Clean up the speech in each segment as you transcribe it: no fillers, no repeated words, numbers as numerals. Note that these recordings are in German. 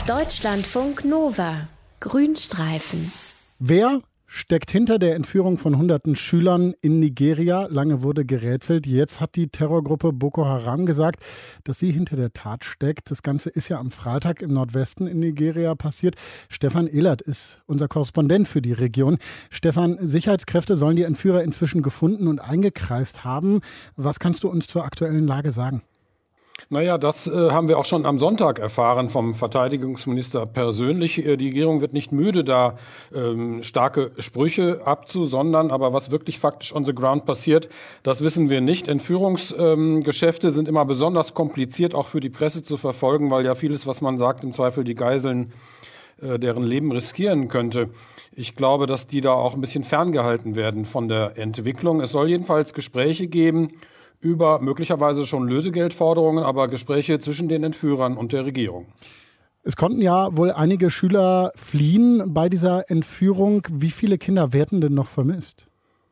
Deutschlandfunk Nova. Grünstreifen. Wer steckt hinter der Entführung von hunderten Schülern in Nigeria? Lange wurde gerätselt. Jetzt hat die Terrorgruppe Boko Haram gesagt, dass sie hinter der Tat steckt. Das Ganze ist ja am Freitag im Nordwesten in Nigeria passiert. Stefan Ehlert ist unser Korrespondent für die Region. Stefan, Sicherheitskräfte sollen die Entführer inzwischen gefunden und eingekreist haben. Was kannst du uns zur aktuellen Lage sagen? Naja, das haben wir auch schon am Sonntag erfahren vom Verteidigungsminister persönlich. Die Regierung wird nicht müde, da starke Sprüche abzusondern. Aber was wirklich faktisch on the ground passiert, das wissen wir nicht. Entführungsgeschäfte sind immer besonders kompliziert, auch für die Presse zu verfolgen, weil ja vieles, was man sagt, im Zweifel die Geiseln deren Leben riskieren könnte. Ich glaube, dass die da auch ein bisschen ferngehalten werden von der Entwicklung. Es soll jedenfalls Gespräche geben über möglicherweise schon Lösegeldforderungen, aber Gespräche zwischen den Entführern und der Regierung. Es konnten ja wohl einige Schüler fliehen bei dieser Entführung. Wie viele Kinder werden denn noch vermisst?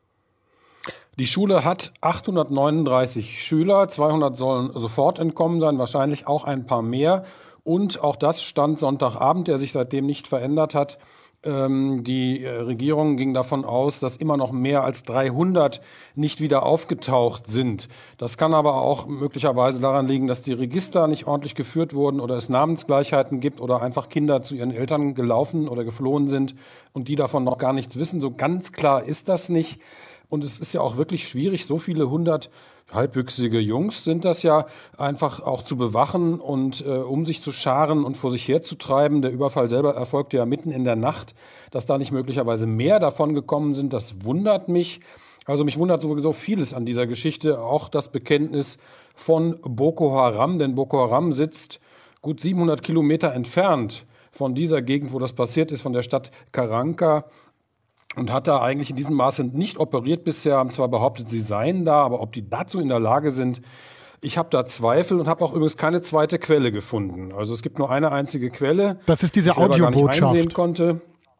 Die Schule hat 839 Schüler, 200 sollen sofort entkommen sein, wahrscheinlich auch ein paar mehr. Und auch das stand Sonntagabend, der sich seitdem nicht verändert hat. Die Regierung ging davon aus, dass immer noch mehr als 300 nicht wieder aufgetaucht sind. Das kann aber auch möglicherweise daran liegen, dass die Register nicht ordentlich geführt wurden oder es Namensgleichheiten gibt oder einfach Kinder zu ihren Eltern gelaufen oder geflohen sind und die davon noch gar nichts wissen. So ganz klar ist das nicht. Und es ist ja auch wirklich schwierig, so viele 100 halbwüchsige Jungs sind das ja, einfach auch zu bewachen und um sich zu scharen und vor sich herzutreiben. Der Überfall selber erfolgte ja mitten in der Nacht. Dass da nicht möglicherweise mehr davon gekommen sind, das wundert mich. Also mich wundert sowieso vieles an dieser Geschichte, auch das Bekenntnis von Boko Haram. Denn Boko Haram sitzt gut 700 Kilometer entfernt von dieser Gegend, wo das passiert ist, von der Stadt Karanka. Und hat da eigentlich in diesem Maße nicht operiert bisher, haben zwar behauptet, sie seien da, aber ob die dazu in der Lage sind, ich habe da Zweifel und habe auch übrigens keine zweite Quelle gefunden. Also es gibt nur eine einzige Quelle. Das ist diese Audiobotschaft. Konnte.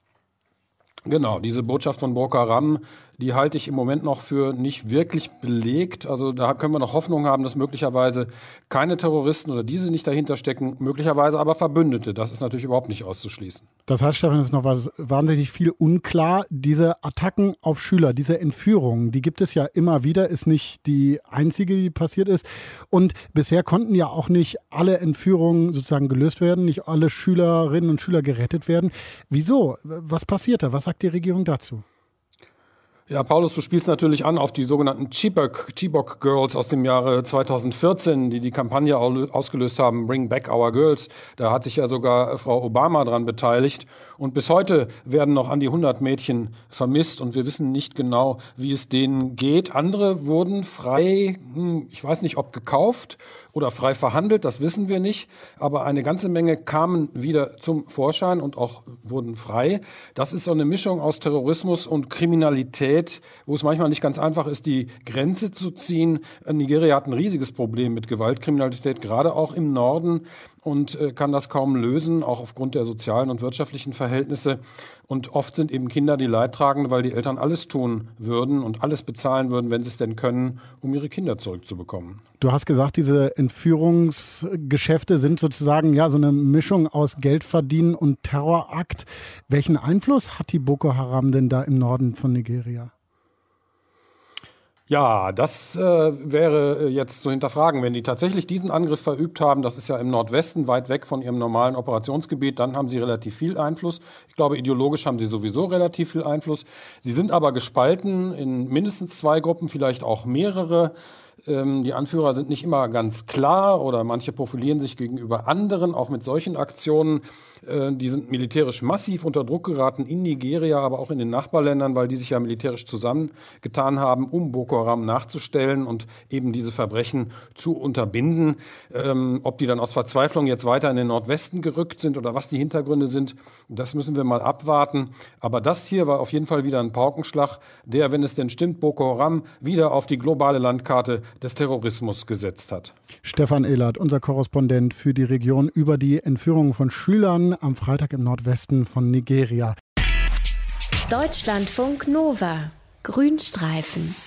Genau, diese Botschaft von Boko Haram, die halte ich im Moment noch für nicht wirklich belegt. Also da können wir noch Hoffnung haben, dass möglicherweise keine Terroristen oder diese nicht dahinter stecken, möglicherweise aber Verbündete. Das ist natürlich überhaupt nicht auszuschließen. Das heißt, Stefan, es ist noch wahnsinnig viel unklar. Diese Attacken auf Schüler, diese Entführungen, die gibt es ja immer wieder, ist nicht die einzige, die passiert ist. Und bisher konnten ja auch nicht alle Entführungen sozusagen gelöst werden, nicht alle Schülerinnen und Schüler gerettet werden. Wieso? Was passiert da? Was sagt die Regierung dazu? Ja, Paulus, du spielst natürlich an auf die sogenannten Chibok Girls aus dem Jahre 2014, die Kampagne ausgelöst haben, Bring Back Our Girls. Da hat sich ja sogar Frau Obama dran beteiligt. Und bis heute werden noch an die 100 Mädchen vermisst und wir wissen nicht genau, wie es denen geht. Andere wurden frei, ich weiß nicht, ob gekauft oder frei verhandelt, das wissen wir nicht. Aber eine ganze Menge kamen wieder zum Vorschein und auch wurden frei. Das ist so eine Mischung aus Terrorismus und Kriminalität, wo es manchmal nicht ganz einfach ist, die Grenze zu ziehen. Nigeria hat ein riesiges Problem mit Gewaltkriminalität, gerade auch im Norden, und kann das kaum lösen, auch aufgrund der sozialen und wirtschaftlichen Verhältnisse. Und oft sind eben Kinder die Leidtragenden, weil die Eltern alles tun würden und alles bezahlen würden, wenn sie es denn können, um ihre Kinder zurückzubekommen. Du hast gesagt, diese Entführungsgeschäfte sind sozusagen ja so eine Mischung aus Geldverdienen und Terrorakt. Welchen Einfluss hat die Boko Haram denn da im Norden von Nigeria? Ja, das wäre jetzt zu hinterfragen. Wenn die tatsächlich diesen Angriff verübt haben, das ist ja im Nordwesten, weit weg von ihrem normalen Operationsgebiet, dann haben sie relativ viel Einfluss. Ich glaube, ideologisch haben sie sowieso relativ viel Einfluss. Sie sind aber gespalten in mindestens 2 Gruppen, vielleicht auch mehrere. Die Anführer sind nicht immer ganz klar oder manche profilieren sich gegenüber anderen, auch mit solchen Aktionen. Die sind militärisch massiv unter Druck geraten in Nigeria, aber auch in den Nachbarländern, weil die sich ja militärisch zusammengetan haben, um Boko Haram nachzustellen und eben diese Verbrechen zu unterbinden. Ob die dann aus Verzweiflung jetzt weiter in den Nordwesten gerückt sind oder was die Hintergründe sind, das müssen wir mal abwarten. Aber das hier war auf jeden Fall wieder ein Paukenschlag, der, wenn es denn stimmt, Boko Haram wieder auf die globale Landkarte des Terrorismus gesetzt hat. Stefan Ehlert, unser Korrespondent für die Region, über die Entführung von Schülern am Freitag im Nordwesten von Nigeria. Deutschlandfunk Nova. Grünstreifen.